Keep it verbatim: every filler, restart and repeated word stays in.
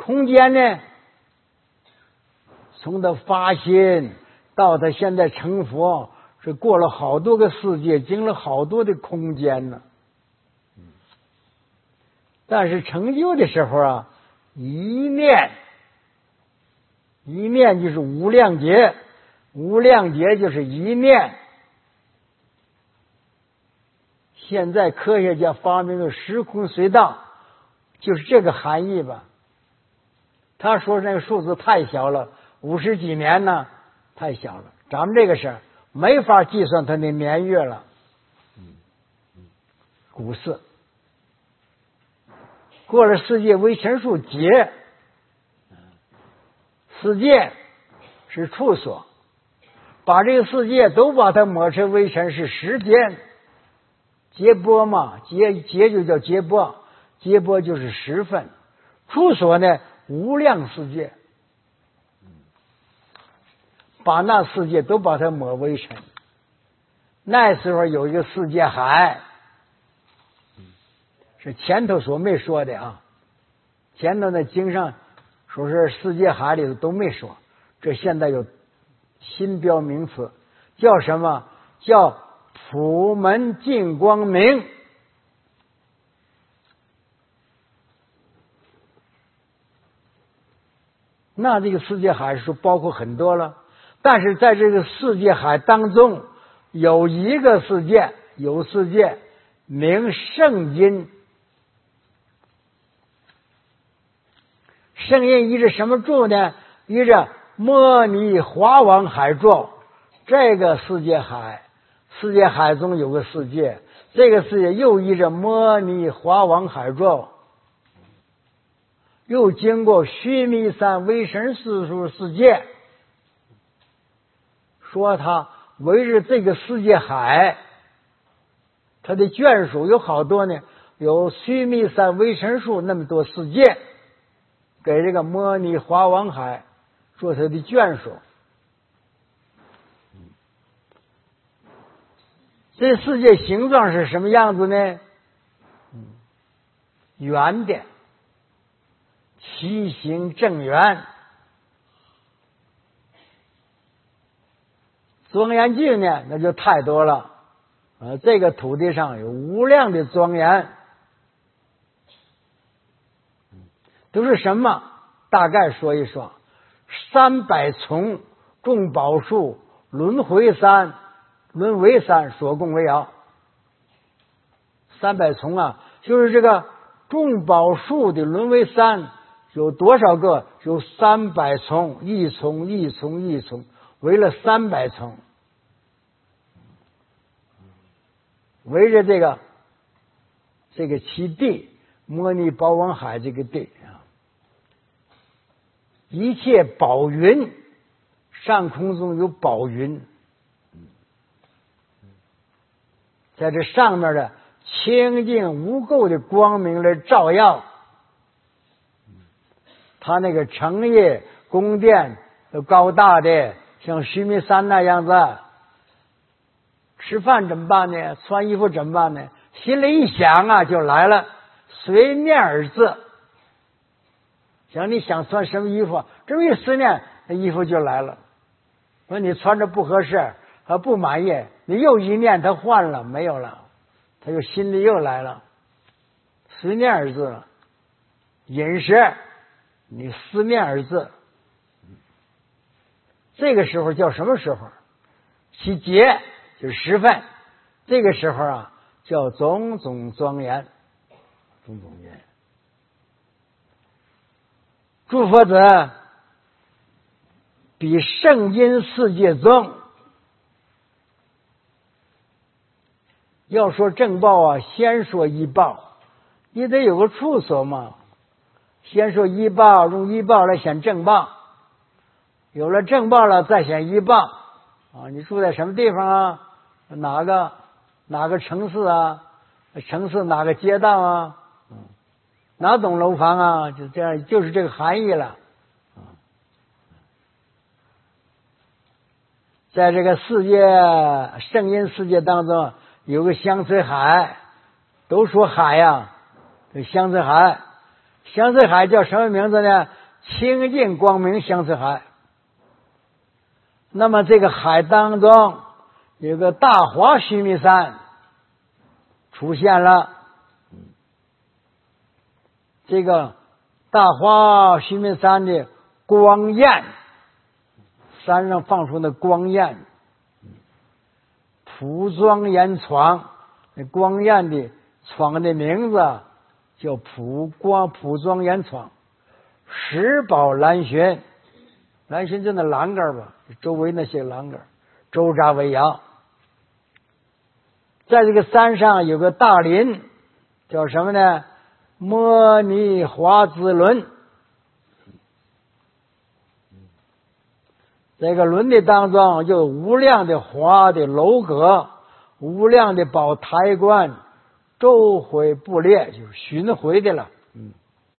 空间呢，从他发心到他现在成佛，是过了好多个世界，经了好多的空间呢。但是成就的时候啊，一念，一念就是无量劫，无量劫就是一念。现在科学家发明的时空隧道，就是这个含义吧。他说那个数字太小了，五十几年呢，太小了。咱们这个是没法计算它的年月了。古四过了世界微尘数劫，世界是处所，把这个世界都把它抹成微尘是时间。劫波嘛，劫劫就叫劫波，劫波就是时分。处所呢，无量世界，把那世界都把它抹微尘。那时候有一个世界海，是前头所没说的啊，前头那经上说是世界海里头都没说，这现在有新标名词，叫什么？叫普门净光明。那这个世界海是包括很多了，但是在这个世界海当中，有一个世界，有世界名圣音。圣音依着什么住呢？依着摩尼华王海住。这个世界海，世界海中有个世界，这个世界又依着摩尼华王海住，又经过须弥山微尘世数世界，说它围着这个世界海，它的眷属有好多呢，有须弥山微尘数那么多世界，给这个摩尼华王海做它的眷属。这世界形状是什么样子呢？圆的，其形正圆。庄严境呢，那就太多了。呃，这个土地上有无量的庄严，都是什么？大概说一说：三百丛众宝树，轮回山。轮回山所供为爻。三百丛啊，就是这个众宝树的轮回山有多少个？有三百丛，一丛一丛一丛，围了三百丛，围着这个这个其地，摩尼宝王海这个地啊，一切宝云，上空中有宝云。在这上面的清净无垢的光明来照耀，他那个城业宫殿都高大的，像须弥山那样子。吃饭怎么办呢？穿衣服怎么办呢？心里一想啊，就来了，随念而至。想你想穿什么衣服，这么一思念，那衣服就来了。说你穿着不合适，还不满意，你又一念，他换了，没有了，他又心里又来了，随念而至了。饮食，你思念而至，这个时候叫什么时候？其节就是时分，这个时候啊叫种种庄严，种种庄严。诸佛子比圣音世界中。要说正报啊，先说一报，你得有个处所嘛。先说一报，用一报来显正报，有了正报了再显一报啊。你住在什么地方啊？哪个哪个城市啊？城市哪个街道啊？哪栋楼房啊？就这样，就是这个含义了。在这个世界圣音世界当中。有个香水海，都说海呀、啊，这香水海香水海叫什么名字呢？清净光明香水海。那么这个海当中有个大华须弥山出现了，这个大华须弥山的光焰，山上放出的光焰，普庄严床，那光焰的床的名字叫普光普庄严床。十宝栏楯，栏楯就那栏杆吧，周围那些栏杆周匝围绕。在这个山上有个大林，叫什么呢？摩尼华子轮。这个轮的当中有无量的华的楼阁，无量的宝台观，周回不列，就是巡回的了。